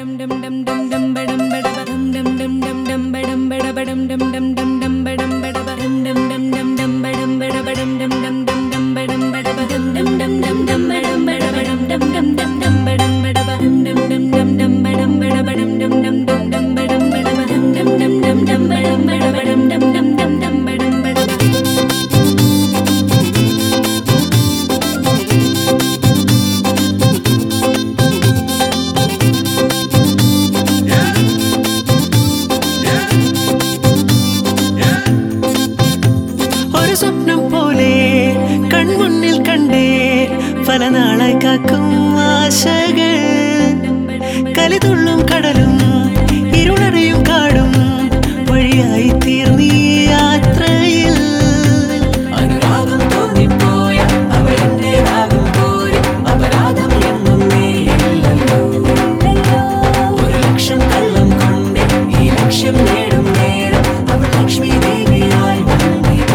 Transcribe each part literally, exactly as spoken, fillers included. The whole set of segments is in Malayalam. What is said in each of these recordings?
പല നാളായി കാക്കും ആശകൾ കലിതുള്ളും കടലും ഇരുളറിയും കാടും വഴിയായി തീർന്നീ യാത്രയിൽ അനുരാഗം തോന്നിപ്പോയ അവളെന്റേതാകും പോരെ അപരാധം എന്നും നീയില്ലല്ലോ ഒരു ലക്ഷം കള്ളം കൊണ്ട് ഈ ലക്ഷ്യം നേടും നേരം അവൾ ലക്ഷ്മി ദേവിയായി വന്നിതാ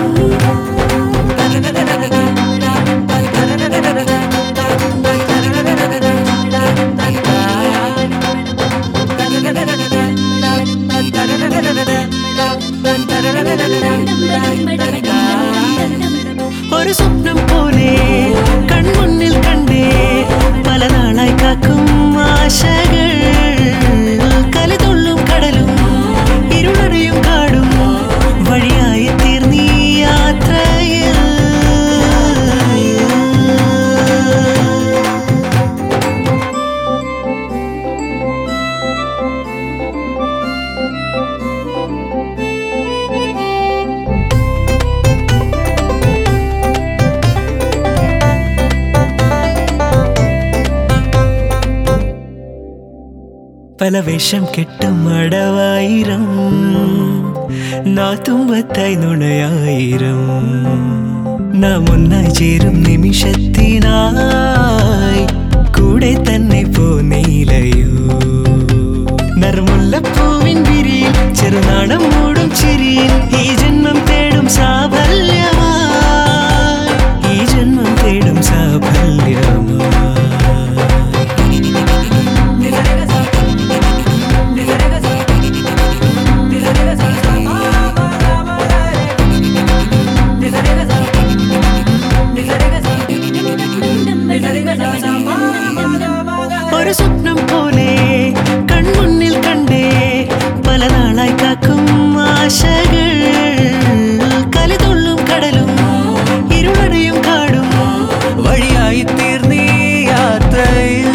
ഒരു സ്വപ്നം പോലെ കൺമുന്നിൽ കണ്ടേ പല നാളായി കാക്കും ആശകൾ കലിതുള്ളും കടലും ഇരുളറിയും കാടും വഴിയായി തീർന്നീ യാത്രയിൽ പല വേഷം കെട്ടും അടവായിരം നാത്തുമ്പത്തായി നുണയായിരം നാം ഒന്നായി ചേരും നിമിഷത്തിനായി കൂടെ തന്നെ പോന്നീലയോ നറുമുല്ലപ്പൂവിൻ വിരിയിൽ ചെറുനാടം മൂടും ചിരിയിൽ ഈ ജന്മം തേടും സാഫല്യമായി ഈ ജന്മം തേടും സാഫല്യമായി ഒരു സ്വപ്നം പോലെ കൺമുന്നിൽ കണ്ടേ പല നാളായി കാക്കും ആശകൾ കലിതുള്ളും കടലും ഇരുളറിയും കാടും വഴിയായി തീർന്നീ യാത്രയിൽ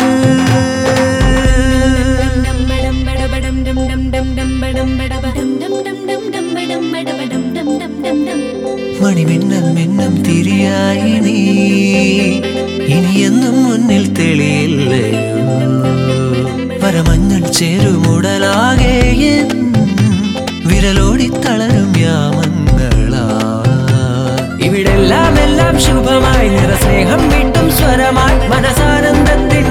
മണിമിന്നൽ മിന്നം തിരിയായി നീ ഇനിയെന്നും മുന്നിൽ തെളിയില്ലയോ പരമഞ്ഞൾ ചേരുമുടലാകെ വിരലോടി തളരും യാമങ്ങളാ ഇവിടെല്ലാം എല്ലാം ശുഭമായി നിറസ്നേഹം വീട്ടും സ്വരമായി മനസാനന്ദത്തിൻ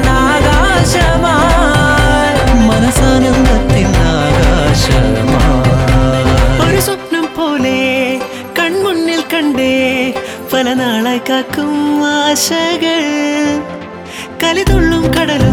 ആകാശമായി മനസാനന്ദത്തിൻ ആകാശമായി ഒരു സ്വപ്നം പോലെ കൺമുന്നിൽ കണ്ടേ പല നാളായി കാക്കും ആശകൾ കലിതുള്ളും കടലും